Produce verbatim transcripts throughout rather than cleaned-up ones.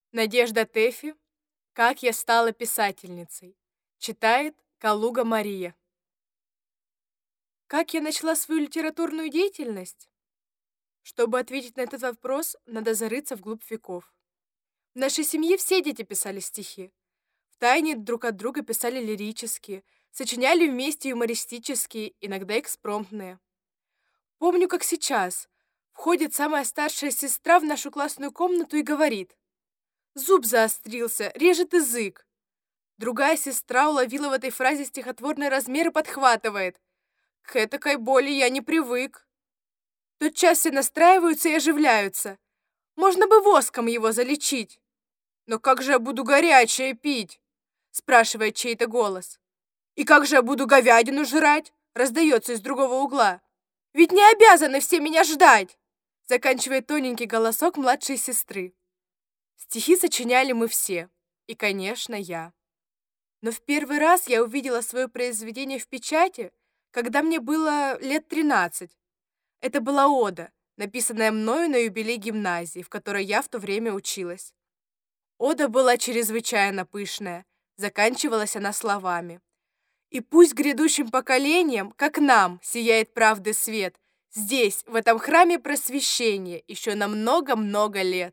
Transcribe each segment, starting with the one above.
Надежда Тэфи. Как я стала писательницей. Читает Калуга Мария. Как я начала свою литературную деятельность? Чтобы ответить на этот вопрос, надо зарыться вглубь веков. В нашей семье все дети писали стихи. Втайне друг от друга писали лирические, сочиняли вместе юмористические, иногда экспромтные. Помню, как сейчас. Входит самая старшая сестра в нашу классную комнату и говорит: «Зуб заострился, режет язык». Другая сестра уловила в этой фразе стихотворный размер и подхватывает: «К этакой боли я не привык». Тотчас все настраиваются и оживляются. Можно бы воском его залечить. «Но как же я буду горячее пить?» спрашивает чей-то голос. «И как же я буду говядину жрать?» раздается из другого угла. «Ведь не обязаны все меня ждать!» заканчивает тоненький голосок младшей сестры. Стихи сочиняли мы все, и, конечно, я. Но в первый раз я увидела свое произведение в печати, когда мне было лет тринадцать. Это была ода, написанная мною на юбилей гимназии, в которой я в то время училась. Ода была чрезвычайно пышная, заканчивалась она словами: «И пусть грядущим поколениям, как нам, сияет правды свет, здесь, в этом храме просвещения, еще на много-много лет».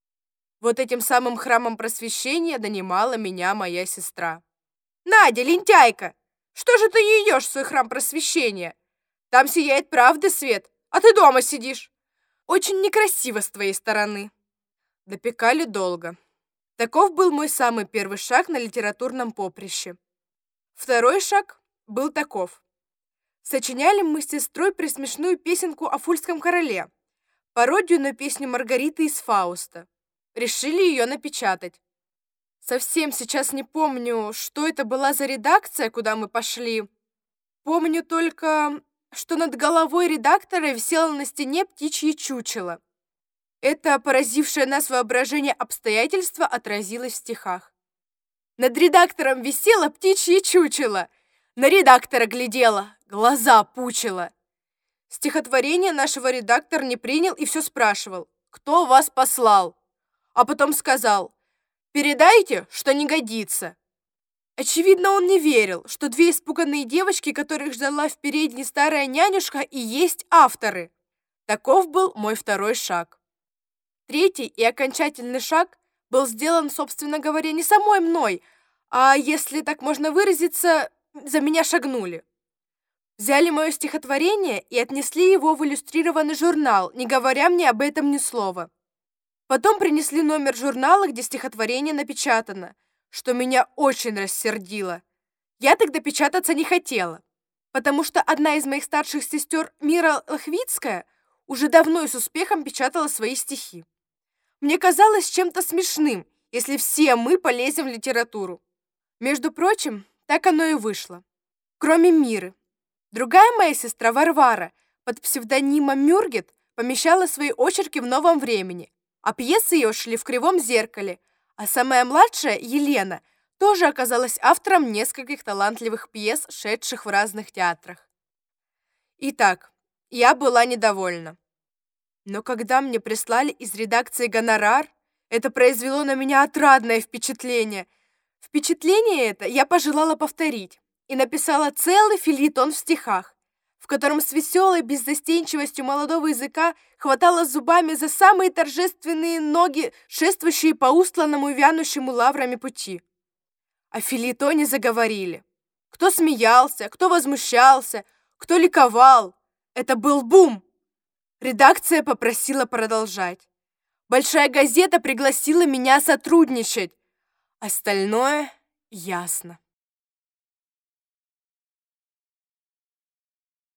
Вот этим самым храмом просвещения донимала меня моя сестра. «Надя, лентяйка, что же ты не идешь в свой храм просвещения? Там сияет правды свет, а ты дома сидишь. Очень некрасиво с твоей стороны». Допекали долго. Таков был мой самый первый шаг на литературном поприще. Второй шаг был таков. Сочиняли мы с сестрой пресмешную песенку о Фульском короле, пародию на песню Маргариты из Фауста. Решили ее напечатать. Совсем сейчас не помню, что это была за редакция, куда мы пошли. Помню только, что над головой редактора висело на стене птичье чучело. Это поразившее нас воображение обстоятельство отразилось в стихах. Над редактором висело птичье чучело, на редактора глядела, глаза пучила. Стихотворение нашего редактор не принял и все спрашивал: «Кто вас послал?» А потом сказал: «Передайте, что не годится». Очевидно, он не верил, что две испуганные девочки, которых ждала в передней старая нянюшка, и есть авторы. Таков был мой второй шаг. Третий и окончательный шаг был сделан, собственно говоря, не самой мной, а, если так можно выразиться, за меня шагнули. Взяли мое стихотворение и отнесли его в иллюстрированный журнал, не говоря мне об этом ни слова. Потом принесли номер журнала, где стихотворение напечатано, что меня очень рассердило. Я тогда печататься не хотела, потому что одна из моих старших сестер, Мира Лохвицкая, уже давно и с успехом печатала свои стихи. Мне казалось чем-то смешным, если все мы полезем в литературу. Между прочим, так оно и вышло. Кроме Миры. Другая моя сестра Варвара под псевдонимом Мюргет помещала свои очерки в «Новом времени», а пьесы ее шли в «Кривом зеркале», а самая младшая, Елена, тоже оказалась автором нескольких талантливых пьес, шедших в разных театрах. Итак, я была недовольна. Но когда мне прислали из редакции гонорар, это произвело на меня отрадное впечатление. Впечатление это я пожелала повторить и написала целый фельетон в стихах, в котором с веселой беззастенчивостью молодого языка хватала зубами за самые торжественные ноги, шествующие по устланному вянущему лаврами пути. О фельетоне заговорили. Кто смеялся, кто возмущался, кто ликовал. Это был бум. Редакция попросила продолжать. Большая газета пригласила меня сотрудничать. Остальное ясно.